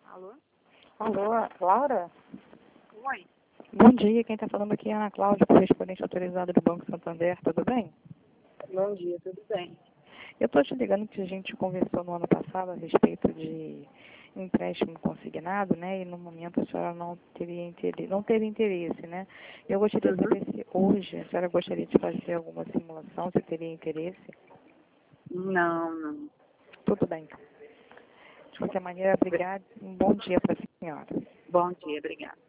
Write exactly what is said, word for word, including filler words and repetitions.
Alô? Alô, Laura? Oi. Bom dia, quem está falando aqui é a Ana Cláudia, correspondente autorizada do Banco Santander, tudo bem? Bom dia, tudo bem? Eu estou te ligando que a gente conversou no ano passado a respeito de empréstimo consignado, né? E no momento a senhora não teria interesse, não teve interesse, né? Eu gostaria de Uhum. saber se hoje a senhora gostaria de fazer alguma simulação, se teria interesse. Não, não. Tudo bem. De qualquer maneira, obrigada e um bom dia para a senhora. Bom dia, obrigada.